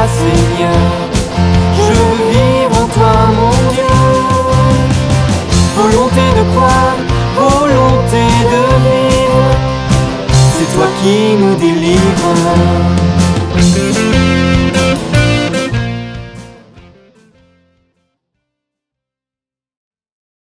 Seigneur. Je veux vivre en toi, mon Dieu. Volonté de croire, volonté de vivre, c'est toi qui nous délivres.